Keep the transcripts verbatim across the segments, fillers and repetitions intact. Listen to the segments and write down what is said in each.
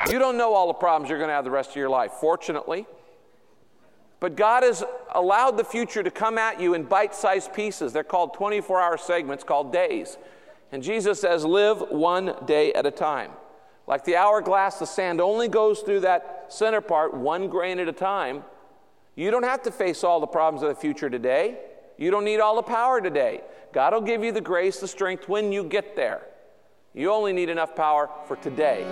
You don't know all the problems you're going to have the rest of your life, fortunately. But God has allowed the future to come at you in bite-sized pieces. They're called twenty-four hour segments called days. And Jesus says, live one day at a time. Like the hourglass, the sand only goes through that center part one grain at a time. You don't have to face all the problems of the future today. You don't need all the power today. God will give you the grace, the strength when you get there. You only need enough power for today.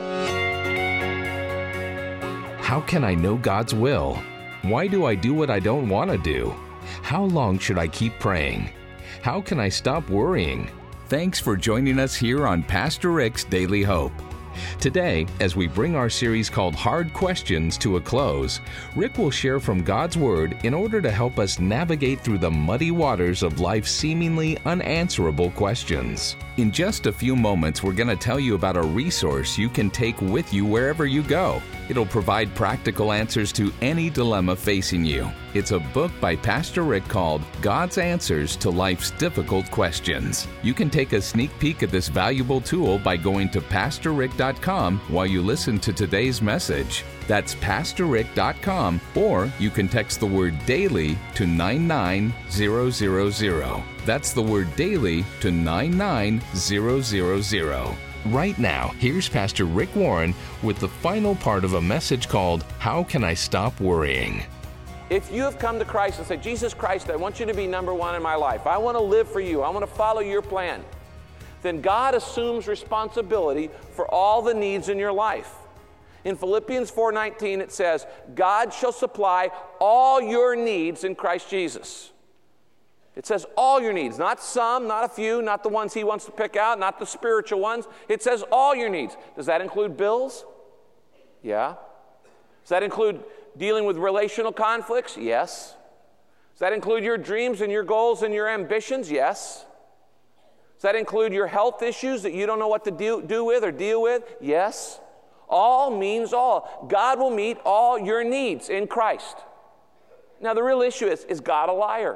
How can I know God's will? Why do I do what I don't want to do? How long should I keep praying? How can I stop worrying? Thanks for joining us here on Pastor Rick's Daily Hope. Today, as we bring our series called Hard Questions to a close, Rick will share from God's Word in order to help us navigate through the muddy waters of life's seemingly unanswerable questions. In just a few moments, we're going to tell you about a resource you can take with you wherever you go. It'll provide practical answers to any dilemma facing you. It's a book by Pastor Rick called God's Answers to Life's Difficult Questions. You can take a sneak peek at this valuable tool by going to pastor rick dot com while you listen to today's message. That's pastor rick dot com, or you can text the word DAILY to nine nine zero zero zero. That's the word DAILY to nine nine zero zero zero. Right now, here's Pastor Rick Warren with the final part of a message called, How Can I Stop Worrying? If you have come to Christ and said, Jesus Christ, I want you to be number one in my life. I want to live for you. I want to follow your plan. Then God assumes responsibility for all the needs in your life. In Philippians four nineteen, it says, God shall supply all your needs in Christ Jesus. It says all your needs, not some, not a few, not the ones he wants to pick out, not the spiritual ones. It says all your needs. Does that include bills? Yeah. Does that include dealing with relational conflicts? Yes. Does that include your dreams and your goals and your ambitions? Yes. Does that include your health issues that you don't know what to do, do with or deal with? Yes. All means all. God will meet all your needs in Christ. Now the real issue is, is God a liar?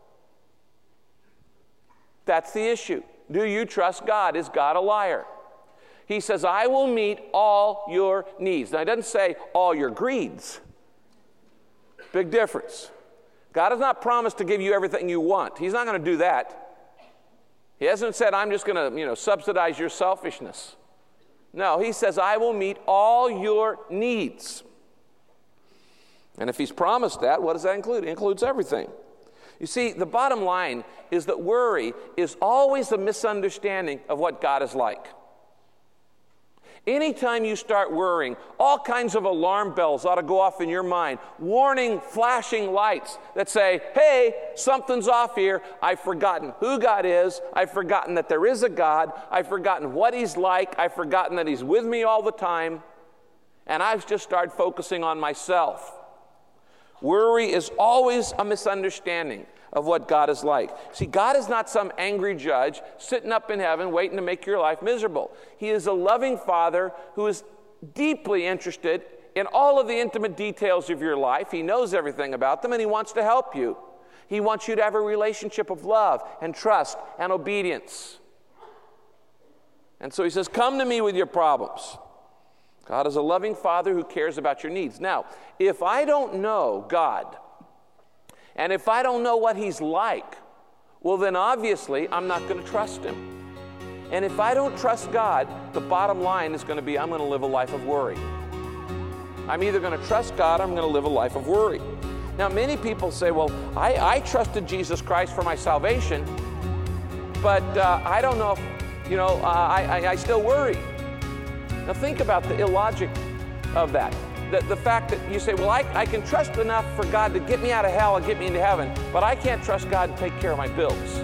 That's the issue. Do you trust God? Is God a liar? He says, I will meet all your needs. Now, he doesn't say all your greeds. Big difference. God has not promised to give you everything you want. He's not going to do that. He hasn't said, I'm just going to, you know, subsidize your selfishness. No, he says, I will meet all your needs. And if he's promised that, what does that include? It includes everything. You see, the bottom line is that worry is always a misunderstanding of what God is like. Anytime you start worrying, all kinds of alarm bells ought to go off in your mind, warning, flashing lights that say, hey, something's off here. I've forgotten who God is. I've forgotten that there is a God. I've forgotten what he's like. I've forgotten that he's with me all the time. And I've just started focusing on myself. Worry is always a misunderstanding of what God is like. See, God is not some angry judge sitting up in heaven waiting to make your life miserable. He is a loving Father who is deeply interested in all of the intimate details of your life. He knows everything about them, and he wants to help you. He wants you to have a relationship of love and trust and obedience. And so he says, come to me with your problems. God is a loving Father who cares about your needs. Now, if I don't know God, and if I don't know what he's like, well, then obviously I'm not going to trust him. And if I don't trust God, the bottom line is going to be I'm going to live a life of worry. I'm either going to trust God or I'm going to live a life of worry. Now, many people say, well, I, I trusted Jesus Christ for my salvation, but uh, I don't know if, you know, uh, I, I, I still worry. Now think about the illogic of that. The, the fact that you say, well, I, I can trust enough for God to get me out of hell and get me into heaven, but I can't trust God to take care of my bills.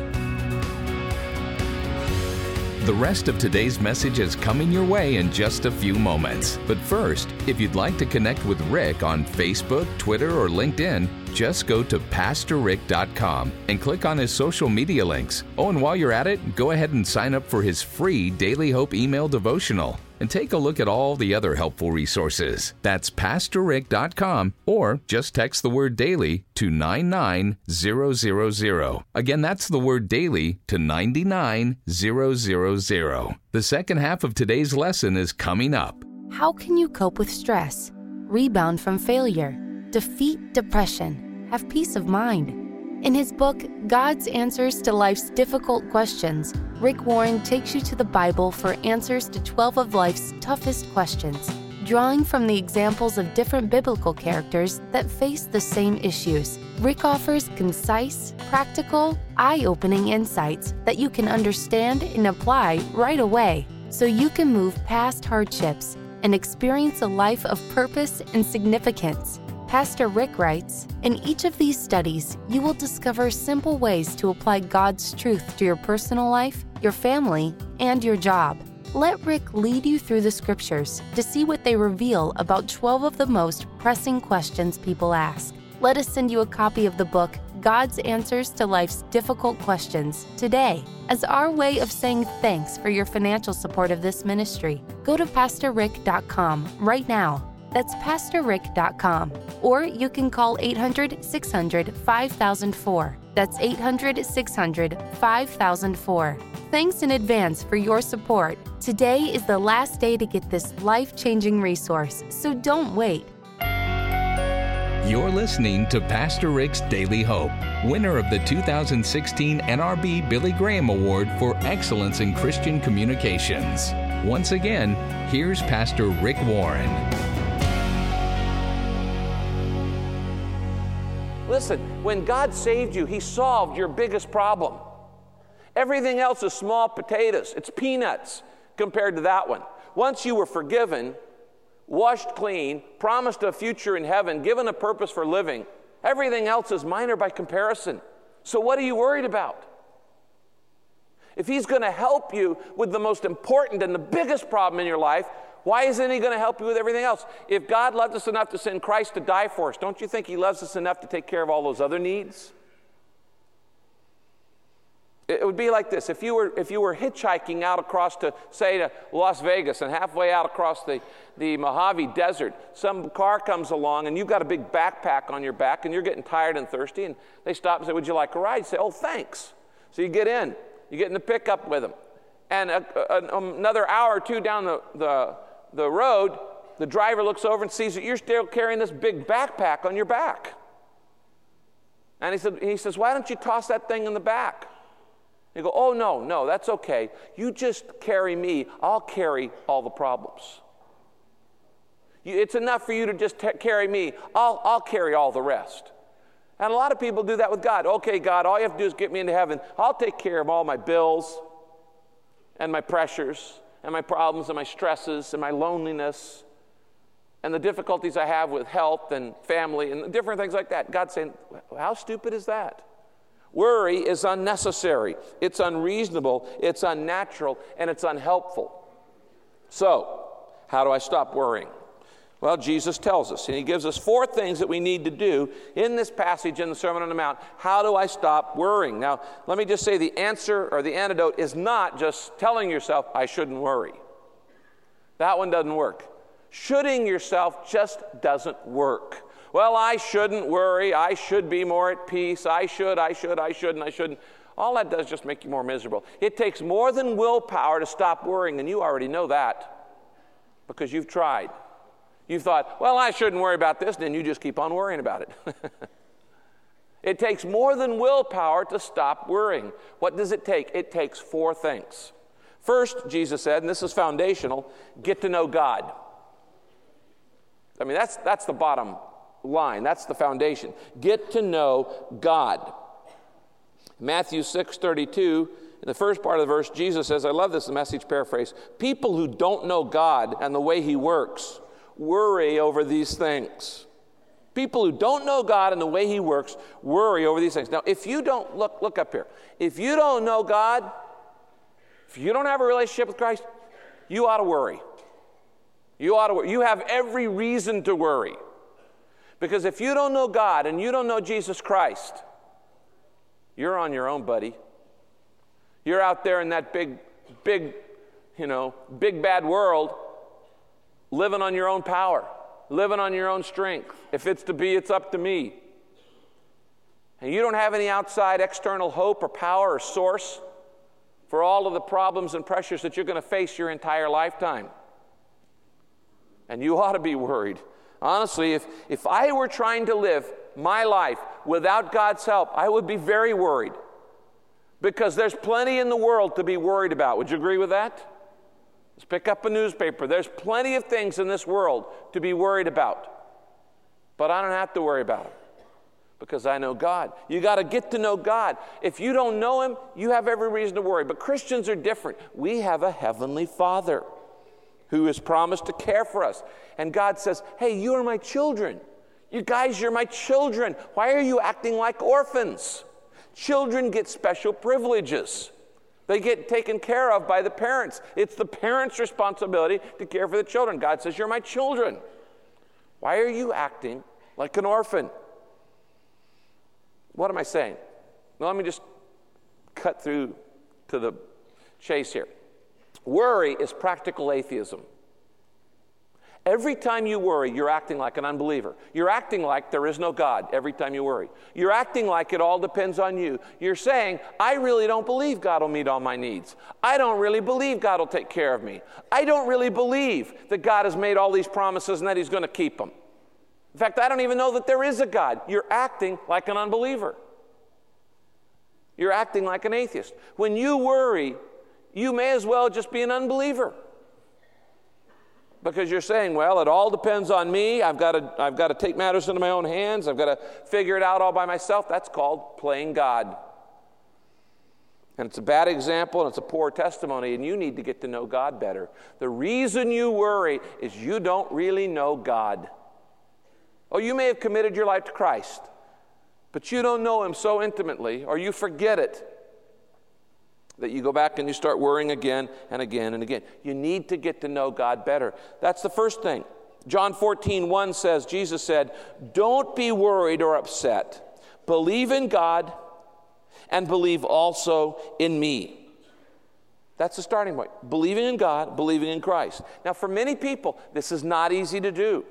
The rest of today's message is coming your way in just a few moments. But first, if you'd like to connect with Rick on Facebook, Twitter, or LinkedIn, just go to pastor rick dot com and click on his social media links. Oh, and while you're at it, go ahead and sign up for his free Daily Hope email devotional. And take a look at all the other helpful resources. That's pastor rick dot com, or just text the word DAILY to nine nine zero zero zero. Again, that's the word DAILY to nine nine zero zero zero. The second half of today's lesson is coming up. How can you cope with stress, rebound from failure, defeat depression, have peace of mind? In his book, God's Answers to Life's Difficult Questions, Rick Warren takes you to the Bible for answers to twelve of life's toughest questions, drawing from the examples of different biblical characters that face the same issues. Rick offers concise, practical, eye-opening insights that you can understand and apply right away, so you can move past hardships and experience a life of purpose and significance. Pastor Rick writes, in each of these studies, you will discover simple ways to apply God's truth to your personal life, your family, and your job. Let Rick lead you through the scriptures to see what they reveal about twelve of the most pressing questions people ask. Let us send you a copy of the book, God's Answers to Life's Difficult Questions, today, as our way of saying thanks for your financial support of this ministry. Go to pastor rick dot com right now. That's pastor rick dot com. Or you can call eight hundred, six hundred, five thousand four. That's eight hundred, six hundred, five thousand four. Thanks in advance for your support. Today is the last day to get this life-changing resource, so don't wait. You're listening to Pastor Rick's Daily Hope, winner of the two thousand sixteen N R B Billy Graham Award for Excellence in Christian Communications. Once again, here's Pastor Rick Warren. Listen, when God saved you, He solved your biggest problem. Everything else is small potatoes. It's peanuts compared to that one. Once you were forgiven, washed clean, promised a future in heaven, given a purpose for living, everything else is minor by comparison. So what are you worried about? If He's going to help you with the most important and the biggest problem in your life, why isn't He going to help you with everything else? If God loved us enough to send Christ to die for us, don't you think He loves us enough to take care of all those other needs? It would be like this. If you were, if you were hitchhiking out across to, say, to Las Vegas, and halfway out across the, the Mojave Desert, some car comes along and you've got a big backpack on your back and you're getting tired and thirsty, and they stop and say, would you like a ride? You say, oh, thanks. So you get in. You get in the pickup with them. And a, a, another hour or two down the, the, the road, the driver looks over and sees that you're still carrying this big backpack on your back. And he, said, he says, why don't you toss that thing in the back? You go, oh, no, no, that's okay. You just carry me. I'll carry all the problems. You, it's enough for you to just t- carry me. I'll, I'll carry all the rest. And a lot of people do that with God. Okay, God, all you have to do is get me into heaven. I'll take care of all my bills and my pressures and my problems and my stresses and my loneliness and the difficulties I have with health and family and different things like that. God's saying, how stupid is that? Worry is unnecessary, it's unreasonable, it's unnatural, and it's unhelpful. So, how do I stop worrying? Well, Jesus tells us, and He gives us four things that we need to do in this passage in the Sermon on the Mount. How do I stop worrying? Now, let me just say the answer or the antidote is not just telling yourself, I shouldn't worry. That one doesn't work. Shoulding yourself just doesn't work. Well, I shouldn't worry. I should be more at peace. I should, I should, I shouldn't, I shouldn't. All that does is just make you more miserable. It takes more than willpower to stop worrying, and you already know that because you've tried. You've thought, well, I shouldn't worry about this, and then you just keep on worrying about it. It takes more than willpower to stop worrying. What does it take? It takes four things. First, Jesus said, and this is foundational, get to know God. I mean, that's, that's the bottom line. That's the foundation. Get to know God. Matthew six thirty-two, in the first part of the verse, Jesus says, I love this, the Message paraphrase, people who don't know God and the way He works worry over these things. People who don't know God and the way He works worry over these things. Now, if you don't, look, look up here. If you don't know God, if you don't have a relationship with Christ, you ought to worry. You ought to worry. You have every reason to worry. Because if you don't know God and you don't know Jesus Christ, you're on your own, buddy. You're out there in that big, big, you know, big bad world, living on your own power, living on your own strength. If it's to be, it's up to me. And you don't have any outside external hope or power or source for all of the problems and pressures that you're going to face your entire lifetime. And you ought to be worried. Honestly, if, if I were trying to live my life without God's help, I would be very worried. Because there's plenty in the world to be worried about. Would you agree with that? Let's pick up a newspaper. There's plenty of things in this world to be worried about. But I don't have to worry about them because I know God. You got to get to know God. If you don't know Him, you have every reason to worry. But Christians are different. We have a heavenly Father who has promised to care for us. And God says, hey, you are my children. You guys, you're my children. Why are you acting like orphans? Children get special privileges. They get taken care of by the parents. It's the parents' responsibility to care for the children. God says, you're my children. Why are you acting like an orphan? What am I saying? Well, let me just cut through to the chase here. Worry is practical atheism. Every time you worry, you're acting like an unbeliever. You're acting like there is no God every time you worry. You're acting like it all depends on you. You're saying, I really don't believe God will meet all my needs. I don't really believe God will take care of me. I don't really believe that God has made all these promises and that He's going to keep them. In fact, I don't even know that there is a God. You're acting like an unbeliever. You're acting like an atheist. When you worry, you may as well just be an unbeliever. Because you're saying, well, it all depends on me. I've got to, I've got to take matters into my own hands. I've got to figure it out all by myself. That's called playing God. And it's a bad example, and it's a poor testimony, and you need to get to know God better. The reason you worry is you don't really know God. Oh, you may have committed your life to Christ, but you don't know Him so intimately, or you forget it, that you go back and you start worrying again and again and again. You need to get to know God better. That's the first thing. John fourteen one says, Jesus said, don't be worried or upset. Believe in God and believe also in me. That's the starting point. Believing in God, believing in Christ. Now, for many people, this is not easy to do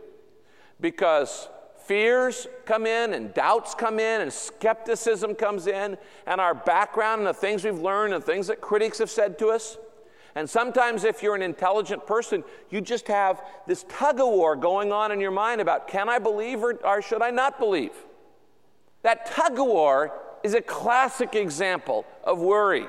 because fears come in and doubts come in and skepticism comes in and our background and the things we've learned and the things that critics have said to us. And sometimes if you're an intelligent person, you just have this tug-of-war going on in your mind about can I believe or, or should I not believe? That tug-of-war is a classic example of worry.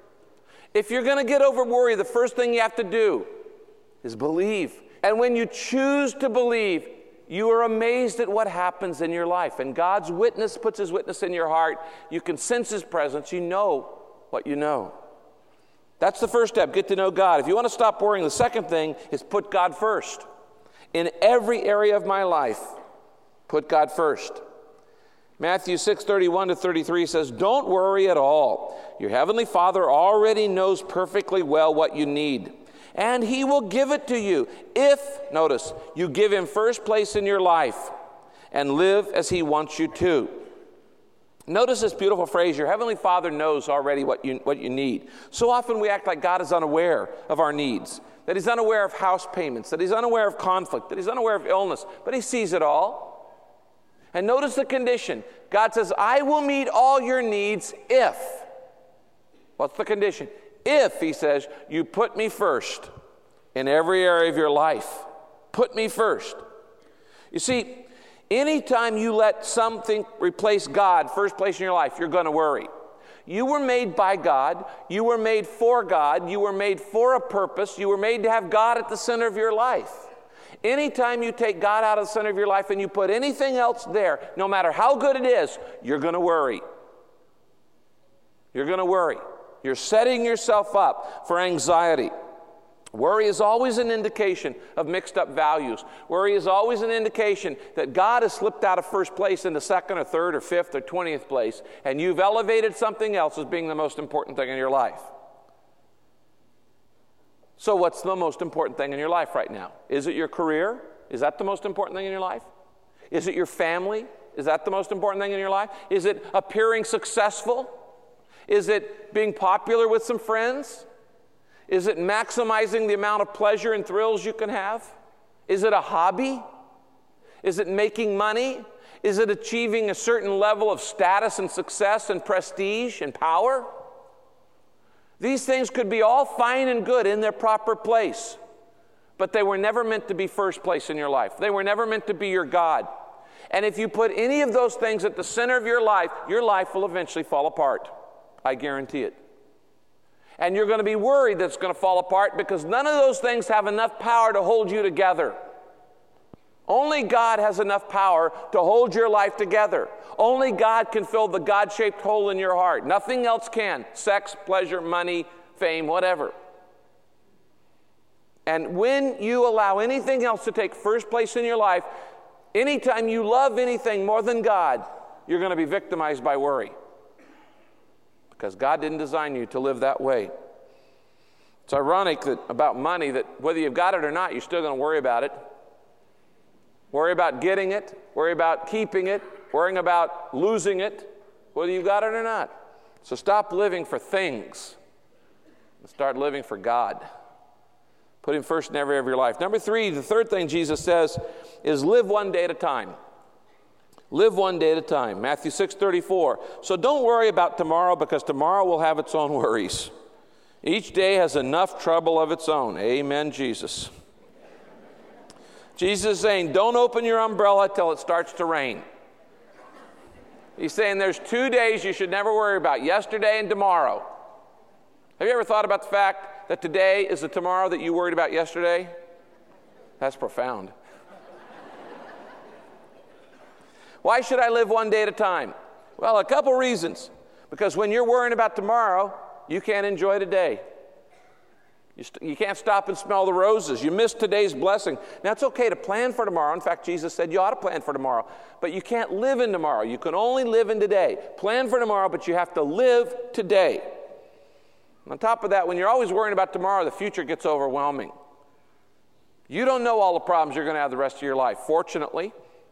If you're going to get over worry, the first thing you have to do is believe. And when you choose to believe, you are amazed at what happens in your life. And God's witness puts His witness in your heart. You can sense His presence. You know what you know. That's the first step, get to know God. If you want to stop worrying, the second thing is put God first. In every area of my life, put God first. Matthew six thirty-one to thirty-three says, don't worry at all. Your heavenly Father already knows perfectly well what you need. And He will give it to you if, notice, you give Him first place in your life and live as He wants you to. Notice this beautiful phrase, your Heavenly Father knows already what you, what you need. So often we act like God is unaware of our needs, that He's unaware of house payments, that He's unaware of conflict, that He's unaware of illness, but He sees it all. And notice the condition. God says, I will meet all your needs if. What's the condition? If, He says, you put me first in every area of your life. Put me first. You see, anytime you let something replace God first place in your life, you're going to worry. You were made by God. You were made for God. You were made for a purpose. You were made to have God at the center of your life. Anytime you take God out of the center of your life and you put anything else there, no matter how good it is, you're going to worry. You're going to worry. You're setting yourself up for anxiety. Worry is always an indication of mixed up values. Worry is always an indication that God has slipped out of first place into second or third or fifth or twentieth place, and you've elevated something else as being the most important thing in your life. So what's the most important thing in your life right now? Is it your career? Is that the most important thing in your life? Is it your family? Is that the most important thing in your life? Is it appearing successful? Is it being popular with some friends? Is it maximizing the amount of pleasure and thrills you can have? Is it a hobby? Is it making money? Is it achieving a certain level of status and success and prestige and power? These things could be all fine and good in their proper place. but they were never meant to be first place in your life. They were never meant to be your God. And if you put any of those things at the center of your life, your life will eventually fall apart. I guarantee it. And you're going to be worried that it's going to fall apart because none of those things have enough power to hold you together. Only God has enough power to hold your life together. Only God can fill the God-shaped hole in your heart. Nothing else can. Sex, pleasure, money, fame, whatever. And when you allow anything else to take first place in your life, anytime you love anything more than God, you're going to be victimized by worry. Because God didn't design you to live that way. It's ironic that about money that whether you've got it or not, you're still going to worry about it. Worry about getting it, worry about keeping it, worrying about losing it, whether you've got it or not. So stop living for things and start living for God. Put Him first in every area of your life. Number three, the third thing Jesus says is live one day at a time. Live one day at a time. Matthew six thirty-four. So don't worry about tomorrow because tomorrow will have its own worries. Each day has enough trouble of its own. Amen, Jesus. Jesus is saying, don't open your umbrella till it starts to rain. He's saying there's two days you should never worry about, yesterday and tomorrow. Have you ever thought about the fact that today is the tomorrow that you worried about yesterday? That's profound. Why should I live one day at a time? Well, a couple reasons. Because when you're worrying about tomorrow, you can't enjoy today. You, st- you can't stop and smell the roses. You miss today's blessing. Now, it's okay to plan for tomorrow. In fact, Jesus said you ought to plan for tomorrow. But you can't live in tomorrow. You can only live in today. Plan for tomorrow, but you have to live today. On top of that, when you're always worrying about tomorrow, the future gets overwhelming. You don't know all the problems you're going to have the rest of your life, fortunately.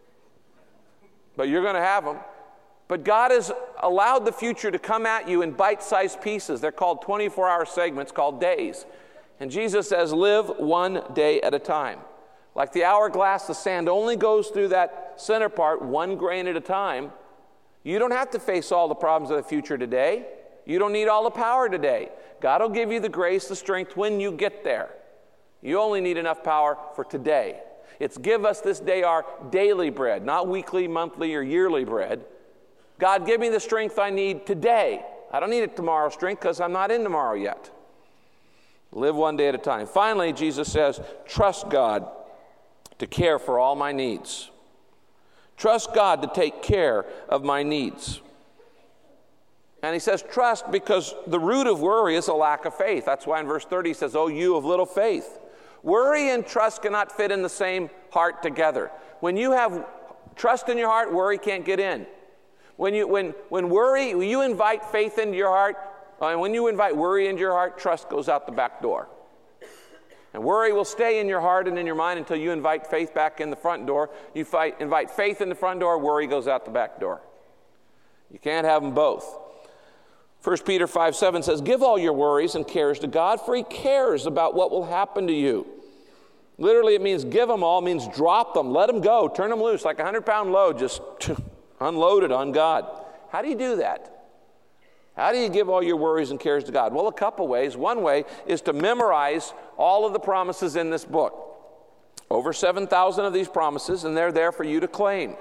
But you're going to have them. But God has allowed the future to come at you in bite-sized pieces. They're called twenty-four hour segments called days. And Jesus says, live one day at a time. Like the hourglass, the sand only goes through that center part one grain at a time. You don't have to face all the problems of the future today. You don't need all the power today. God will give you the grace, the strength when you get there. You only need enough power for today. It's give us this day our daily bread, not weekly, monthly, or yearly bread. God, give me the strength I need today. I don't need it tomorrow's strength because I'm not in tomorrow yet. Live one day at a time. Finally, Jesus says, trust God to care for all my needs. Trust God to take care of my needs. And he says trust because the root of worry is a lack of faith. That's why in verse thirty he says, oh, you of little faith. Worry and trust cannot fit in the same heart together. When you have trust in your heart, worry can't get in. When you when when worry, when you invite faith into your heart, and when you invite worry into your heart, trust goes out the back door. And worry will stay in your heart and in your mind until you invite faith back in the front door. You fight, invite faith in the front door, worry goes out the back door. You can't have them both. First Peter five seven says, give all your worries and cares to God, for He cares about what will happen to you. Literally, it means give them all, means drop them, let them go, turn them loose, like a hundred-pound load, just unload it on God. How do you do that? How do you give all your worries and cares to God? Well, a couple ways. One way is to memorize all of the promises in this book. Over seven thousand of these promises, and they're there for you to claim.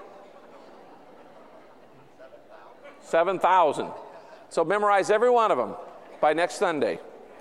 seven thousand. So memorize every one of them by next Sunday.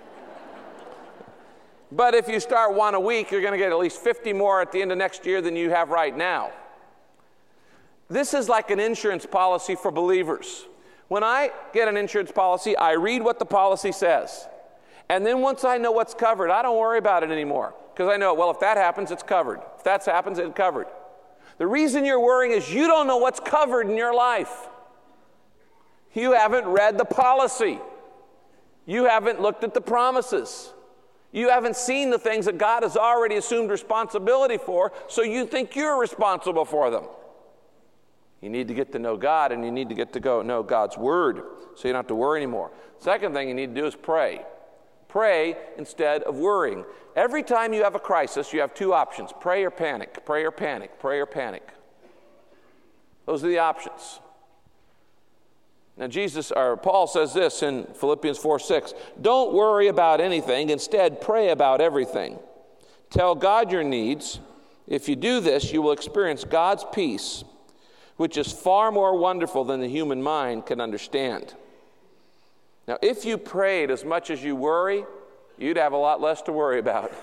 But if you start one a week, you're going to get at least fifty more at the end of next year than you have right now. This is like an insurance policy for believers. When I get an insurance policy, I read what the policy says. And then once I know what's covered, I don't worry about it anymore. Because I know, well, if that happens, it's covered. If that happens, it's covered. The reason you're worrying is you don't know what's covered in your life. You haven't read the policy. You haven't looked at the promises. You haven't seen the things that God has already assumed responsibility for, so you think you're responsible for them. You need to get to know God, and you need to get to go know God's Word, so you don't have to worry anymore. Second thing you need to do is pray. Pray instead of worrying. Every time you have a crisis, you have two options: pray or panic, pray or panic, pray or panic. Those are the options. Now, Jesus, or Paul says this in Philippians four six, don't worry about anything, instead pray about everything. Tell God your needs. If you do this, you will experience God's peace, which is far more wonderful than the human mind can understand. Now, if you prayed as much as you worry, you'd have a lot less to worry about.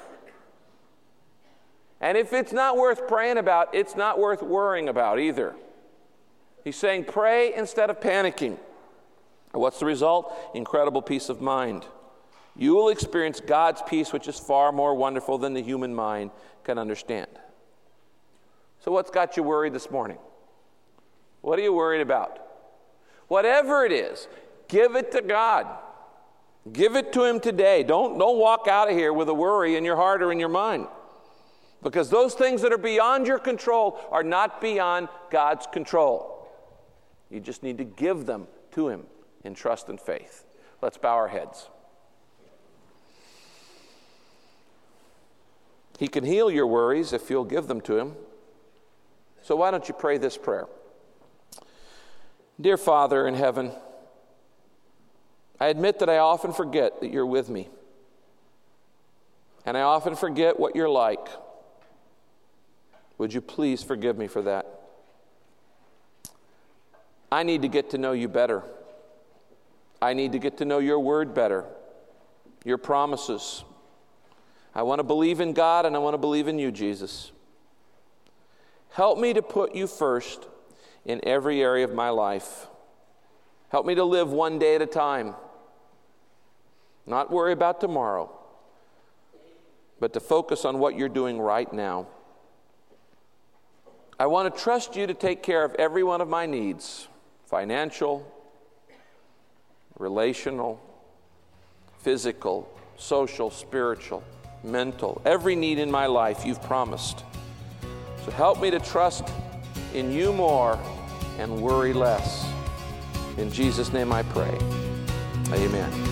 And if it's not worth praying about, it's not worth worrying about either. He's saying pray instead of panicking. And what's the result? Incredible peace of mind. You will experience God's peace, which is far more wonderful than the human mind can understand. So what's got you worried this morning? What are you worried about? Whatever it is, give it to God. Give it to Him today. Don't, don't walk out of here with a worry in your heart or in your mind. Because those things that are beyond your control are not beyond God's control. You just need to give them to Him in trust and faith. Let's bow our heads. He can heal your worries if you'll give them to Him. So why don't you pray this prayer? Dear Father in heaven, I admit that I often forget that you're with me. And I often forget what you're like. Would you please forgive me for that? I need to get to know you better. I need to get to know your word better, your promises. I want to believe in God and I want to believe in you, Jesus. Help me to put you first in every area of my life. Help me to live one day at a time. Not worry about tomorrow, but to focus on what you're doing right now. I want to trust you to take care of every one of my needs, financial, relational, physical, social, spiritual, mental, every need in my life you've promised. So help me to trust in you more and worry less. In Jesus' name I pray. Amen.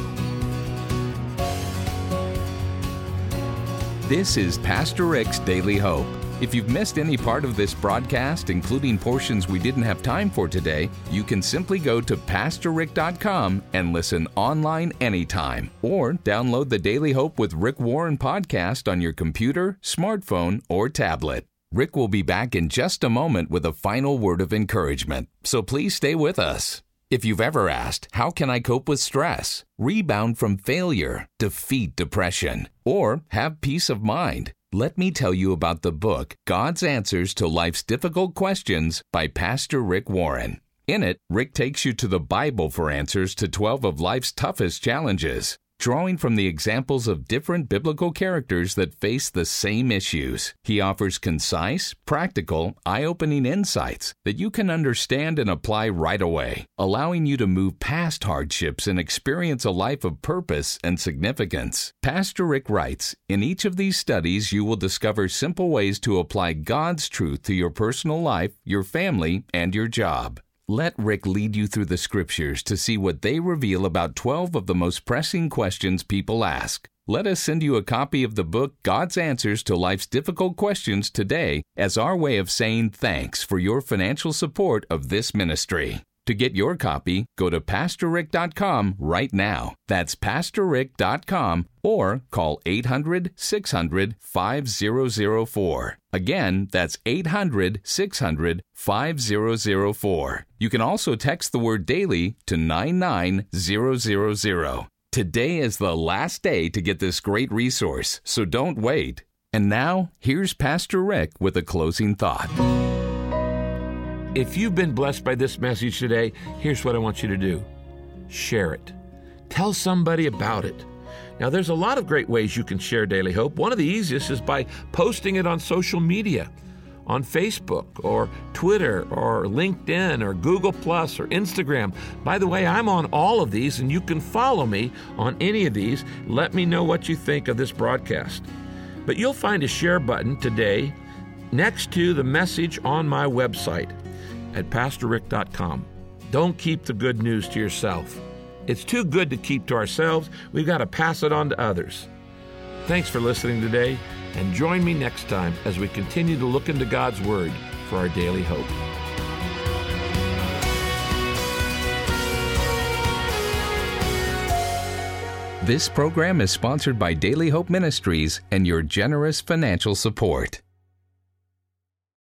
This is Pastor Rick's Daily Hope. If you've missed any part of this broadcast, including portions we didn't have time for today, you can simply go to pastor rick dot com and listen online anytime, or download the Daily Hope with Rick Warren podcast on your computer, smartphone, or tablet. Rick will be back in just a moment with a final word of encouragement, so please stay with us. If you've ever asked, how can I cope with stress, rebound from failure, defeat depression, or have peace of mind, let me tell you about the book, God's Answers to Life's Difficult Questions by Pastor Rick Warren. In it, Rick takes you to the Bible for answers to twelve of life's toughest challenges, drawing from the examples of different biblical characters that face the same issues. He offers concise, practical, eye-opening insights that you can understand and apply right away, allowing you to move past hardships and experience a life of purpose and significance. Pastor Rick writes, in each of these studies, you will discover simple ways to apply God's truth to your personal life, your family, and your job. Let Rick lead you through the scriptures to see what they reveal about twelve of the most pressing questions people ask. Let us send you a copy of the book, God's Answers to Life's Difficult Questions, today as our way of saying thanks for your financial support of this ministry. To get your copy, go to pastor rick dot com right now. That's pastor rick dot com, or call eight hundred, six hundred, five thousand four. Again, that's eight hundred, six hundred, five thousand four. You can also text the word daily to nine nine zero zero zero. Today is the last day to get this great resource, so don't wait. And now, here's Pastor Rick with a closing thought. If you've been blessed by this message today, here's what I want you to do. Share it. Tell somebody about it. Now, there's a lot of great ways you can share Daily Hope. One of the easiest is by posting it on social media, on Facebook or Twitter or LinkedIn or Google Plus or Instagram. By the way, I'm on all of these, and you can follow me on any of these. Let me know what you think of this broadcast. But you'll find a share button today next to the message on my website at pastor rick dot com. Don't keep the good news to yourself. It's too good to keep to ourselves. We've got to pass it on to others. Thanks for listening today, and join me next time as we continue to look into God's Word for our daily hope. This program is sponsored by Daily Hope Ministries and your generous financial support.